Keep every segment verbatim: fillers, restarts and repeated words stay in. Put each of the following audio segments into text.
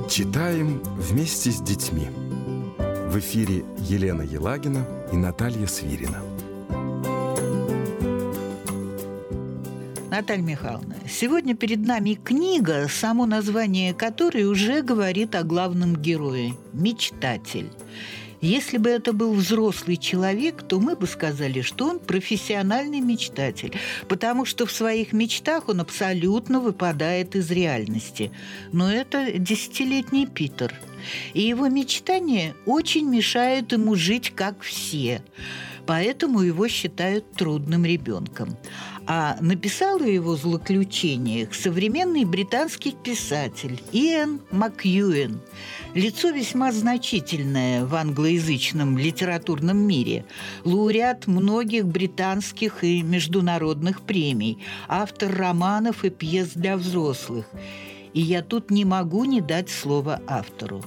Читаем вместе с детьми. В эфире Елена Елагина и Наталья Свирина. Наталья Михайловна, сегодня перед нами книга, само название которой уже говорит о главном герое – «Мечтатель». Если бы это был взрослый человек, то мы бы сказали, что он профессиональный мечтатель, потому что в своих мечтах он абсолютно выпадает из реальности. Но это десятилетний Питер. И его мечтания очень мешают ему жить как все. Поэтому его считают трудным ребенком. А написал о его злоключениях современный британский писатель Иэн Макьюэн. Лицо весьма значительное в англоязычном литературном мире. Лауреат многих британских и международных премий. Автор романов и пьес для взрослых. И я тут не могу не дать слово автору.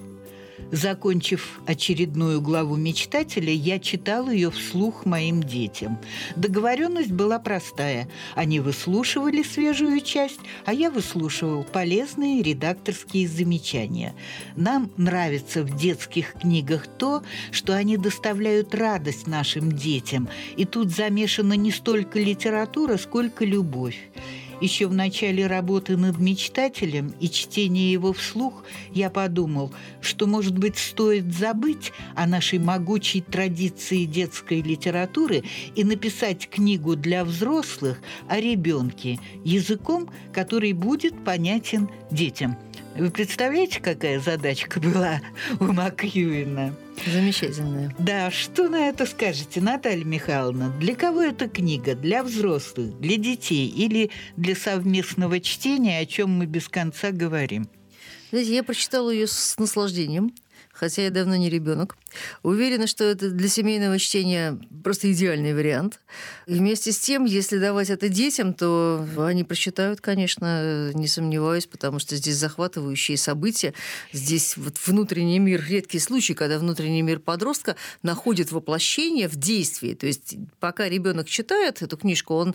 Закончив очередную главу «Мечтателя», я читала ее вслух моим детям. Договоренность была простая. Они выслушивали свежую часть, а я выслушивал полезные редакторские замечания. Нам нравится в детских книгах то, что они доставляют радость нашим детям. И тут замешана не столько литература, сколько любовь. Еще в начале работы над «Мечтателем» и чтения его вслух я подумал, что, может быть, стоит забыть о нашей могучей традиции детской литературы и написать книгу для взрослых о ребенке языком, который будет понятен детям. Вы представляете, какая задачка была у Макьюэна? Замечательная. Да, что на это скажете, Наталья Михайловна? Для кого эта книга? Для взрослых, для детей или для совместного чтения, о чем мы без конца говорим? Знаете, я прочитала ее с наслаждением, хотя я давно не ребенок. Уверена, что это для семейного чтения просто идеальный вариант. И вместе с тем, если давать это детям, то они прочитают, конечно, не сомневаюсь, потому что здесь захватывающие события. Здесь вот внутренний мир, редкий случай, когда внутренний мир подростка находит воплощение в действии. То есть пока ребенок читает эту книжку, он,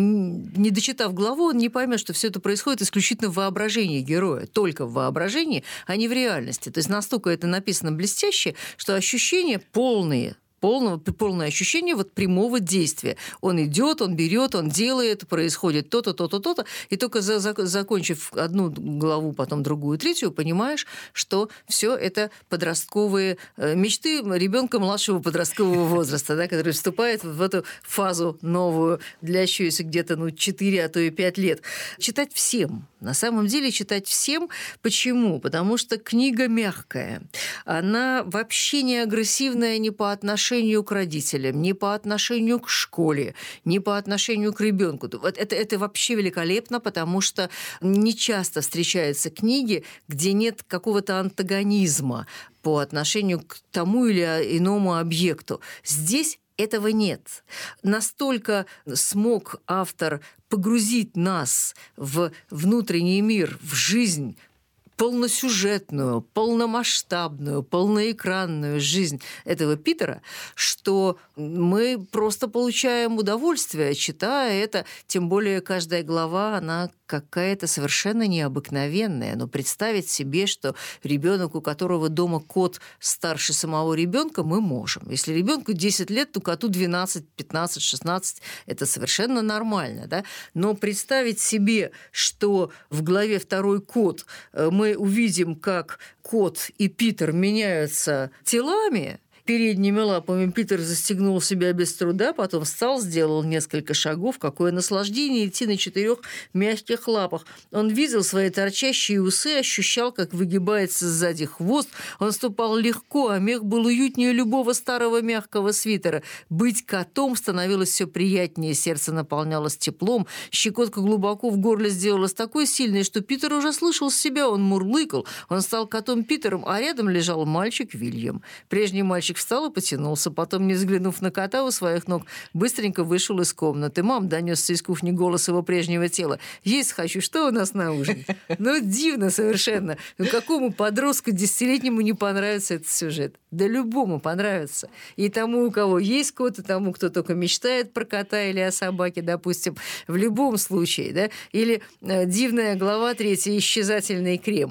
не дочитав главу, он не поймет, что все это происходит исключительно в воображении героя, только в воображении, а не в реальности. То есть настолько это написано блестяще, что ощущения полные, полного, полное ощущение вот прямого действия. Он идет, он берет, он делает, происходит то-то, то-то, то-то, и только за, за, закончив одну главу, потом другую, третью, понимаешь, что все это подростковые мечты ребенка младшего подросткового возраста, да, который вступает в эту фазу новую, длящуюся где-то ну, четыре, а то и пять лет. Читать всем. На самом деле читать всем. Почему? Потому что книга мягкая. Она вообще не агрессивная ни по отношению к родителям, ни по отношению к школе, ни по отношению к ребенку. Вот это, это вообще великолепно, потому что не часто встречаются книги, где нет какого-то антагонизма по отношению к тому или иному объекту. Здесь этого нет. Настолько смог автор погрузить нас в внутренний мир, в жизнь, полносюжетную, полномасштабную, полноэкранную жизнь этого Питера, что мы просто получаем удовольствие, читая это. Тем более каждая глава, она какая-то совершенно необыкновенная. Но представить себе, что ребенок, у которого дома кот старше самого ребенка, мы можем. Если ребенку десять лет, то коту двенадцать, пятнадцать, шестнадцать. Это совершенно нормально. Да? Но представить себе, что в главе «Второй кот» мы увидим, как кот и Питер меняются телами. Передними лапами Питер застегнул себя без труда, потом встал, сделал несколько шагов. Какое наслаждение идти на четырех мягких лапах. Он видел свои торчащие усы, ощущал, как выгибается сзади хвост. Он ступал легко, а мех был уютнее любого старого мягкого свитера. Быть котом становилось все приятнее, сердце наполнялось теплом, щекотка глубоко в горле сделалась такой сильной, что Питер уже слышал себя, он мурлыкал. Он стал котом Питером, а рядом лежал мальчик Вильям. Прежний мальчик встал и потянулся, потом, не взглянув на кота у своих ног, быстренько вышел из комнаты. «Мам», — донесся из кухни голос его прежнего тела, «есть хочу, что у нас на ужин?» Ну, дивно совершенно. Ну, какому подростку десятилетнему не понравится этот сюжет? Да любому понравится. И тому, у кого есть кот, и тому, кто только мечтает про кота или о собаке, допустим, в любом случае, да? Или э, дивная глава третья «Исчезательный крем».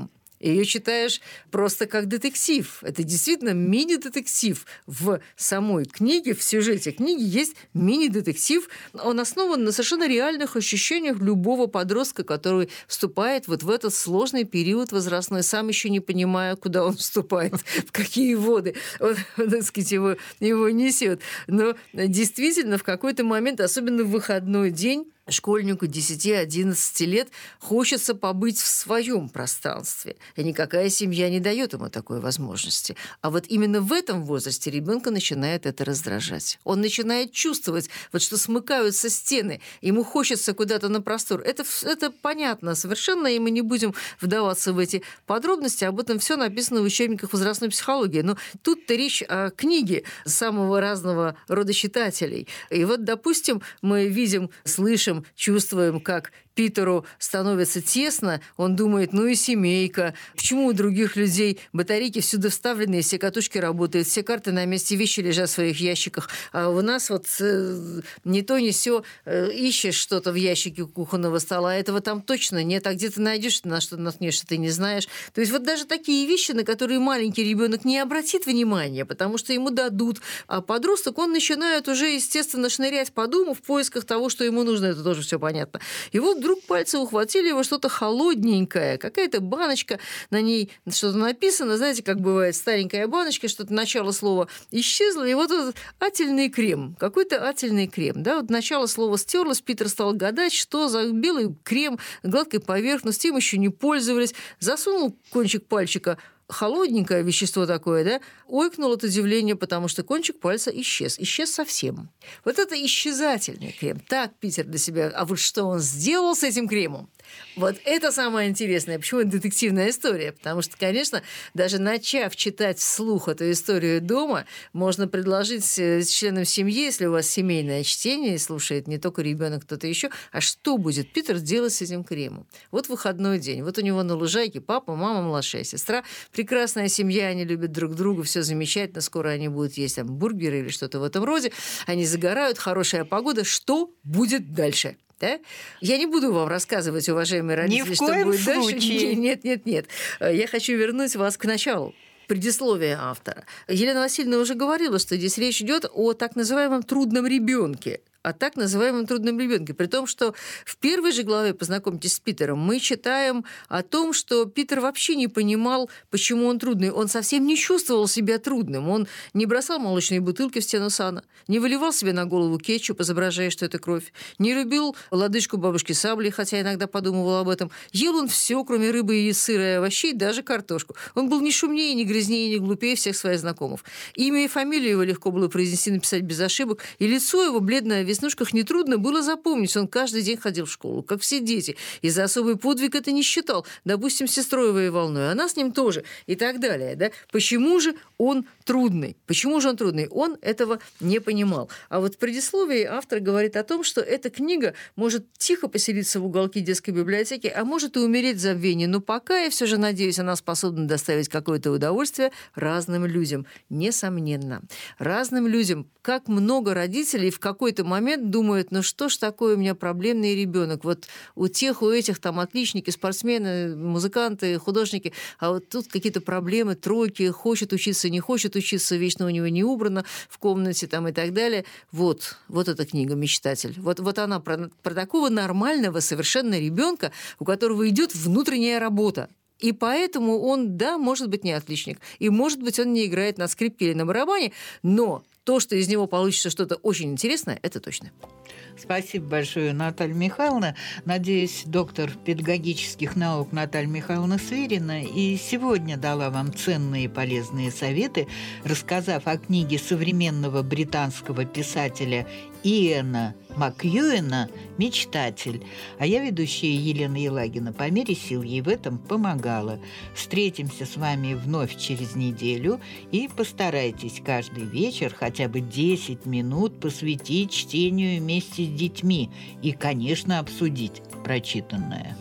Ее читаешь просто как детектив. Это действительно мини-детектив. В самой книге, в сюжете книги есть мини-детектив. Он основан на совершенно реальных ощущениях любого подростка, который вступает вот в этот сложный период возрастной, сам еще не понимая, куда он вступает, в какие воды он, так сказать, его, его несет. Но действительно, в какой-то момент, особенно в выходной день, школьнику десяти-одиннадцати лет хочется побыть в своем пространстве. И никакая семья не дает ему такой возможности. А вот именно в этом возрасте ребенка начинает это раздражать. Он начинает чувствовать, вот что смыкаются стены, ему хочется куда-то на простор. Это, это понятно совершенно, и мы не будем вдаваться в эти подробности. Об этом все написано в учебниках возрастной психологии. Но тут-то речь о книге самого разного рода читателей. И вот, допустим, мы видим, слышим, чувствуем, как Питеру становится тесно, он думает, ну и семейка, почему у других людей батарейки всюду вставлены, все катушки работают, все карты на месте, вещи лежат в своих ящиках, а у нас вот э, не то, не сё, э, ищешь что-то в ящике кухонного стола, а этого там точно нет, а где ты найдешь, на что наткнешься, ты не знаешь. То есть вот даже такие вещи, на которые маленький ребенок не обратит внимания, потому что ему дадут, а подросток, он начинает уже, естественно, шнырять по дому в поисках того, что ему нужно, это тоже все понятно. И вот вдруг пальцы ухватили его что-то холодненькое, какая-то баночка, на ней что-то написано, знаете, как бывает, старенькая баночка, что-то начало слова исчезло, и вот этот ательный крем, какой-то ательный крем, да, вот начало слова стерлось, Питер стал гадать, что за белый крем, гладкой поверхности, им еще не пользовались, засунул кончик пальчика, холодненькое вещество такое, да, ойкнул от удивления, потому что кончик пальца исчез. Исчез совсем. Вот это исчезательный крем. Так Питер для себя... А вот что он сделал с этим кремом? Вот это самое интересное. Почему это детективная история? Потому что, конечно, даже начав читать вслух эту историю дома, можно предложить членам семьи, если у вас семейное чтение, и слушает не только ребенок, кто-то еще, а что будет Питер делать с этим кремом? Вот выходной день. Вот у него на лужайке папа, мама, младшая сестра. Прекрасная семья, они любят друг друга, все замечательно. Скоро они будут есть там бургеры или что-то в этом роде. Они загорают, хорошая погода. Что будет дальше? Да? Я не буду вам рассказывать, уважаемые родители, что будет случае. дальше. Нет, нет, нет. Я хочу вернуть вас к началу. Предисловие автора. Елена Васильевна уже говорила, что здесь речь идет о так называемом трудном ребенке. О так называемом трудном ребенке. При том, что в первой же главе «Познакомьтесь с Питером» мы читаем о том, что Питер вообще не понимал, почему он трудный. Он совсем не чувствовал себя трудным. Он не бросал молочные бутылки в стену сана, не выливал себе на голову кетчуп, изображая, что это кровь, не любил лодыжку бабушки Сабли, хотя иногда подумывал об этом. Ел он все, кроме рыбы и сыра, и овощей, даже картошку. Он был ни шумнее, ни грязнее, ни глупее всех своих знакомых. Имя и фамилию его легко было произнести, написать без ошибок, и лицо его, бледное, в веснушках, нетрудно было запомнить. Он каждый день ходил в школу, как все дети. И за особый подвиг это не считал. Допустим, с сестрой воевал, но и она с ним тоже. И так далее. Да? Почему же он трудный? Почему же он трудный? Он этого не понимал. А вот в предисловии автор говорит о том, что эта книга может тихо поселиться в уголке детской библиотеки, а может и умереть в забвении. Но пока, я все же надеюсь, она способна доставить какое-то удовольствие разным людям. Несомненно. Разным людям. Как много родителей в какой-то момент думают, ну что ж такое у меня проблемный ребенок. Вот у тех, у этих там отличники, спортсмены, музыканты, художники, а вот тут какие-то проблемы, тройки, хочет учиться, не хочет учиться, вечно у него не убрано в комнате там и так далее. Вот, вот эта книга «Мечтатель». Вот, вот она про, про такого нормального совершенно ребенка, у которого идет внутренняя работа. И поэтому он, да, может быть, не отличник. И, может быть, он не играет на скрипке или на барабане, но то, что из него получится что-то очень интересное, это точно. Спасибо большое, Наталья Михайловна. Надеюсь, доктор педагогических наук Наталья Михайловна Свирина и сегодня дала вам ценные и полезные советы, рассказав о книге современного британского писателя Иэна Макьюэна «Мечтатель». А я, ведущая Елена Елагина, по мере сил ей в этом помогала. Встретимся с вами вновь через неделю и постарайтесь каждый вечер хотя бы десять минут посвятить чтению вместе с детьми и, конечно, обсудить прочитанное.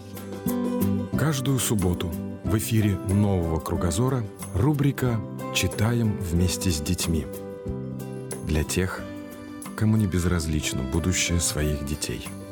Каждую субботу в эфире «Нового кругозора» рубрика «Читаем вместе с детьми». Для тех, кому не безразлично будущее своих детей.